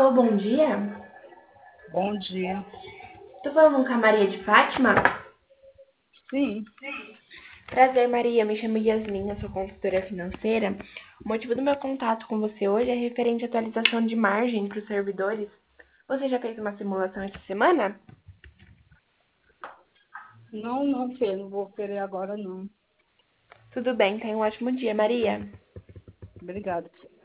Alô, bom dia. Bom dia. Tô falando com a Maria de Fátima? Sim, Prazer, Maria. Me chamo Yasmin, eu sou consultora financeira. O motivo do meu contato com você hoje é referente à atualização de margem para os servidores. Você já fez uma simulação essa semana? não, Fê, não vou querer agora, não. Tudo bem, tenha um ótimo dia, Maria. Obrigada.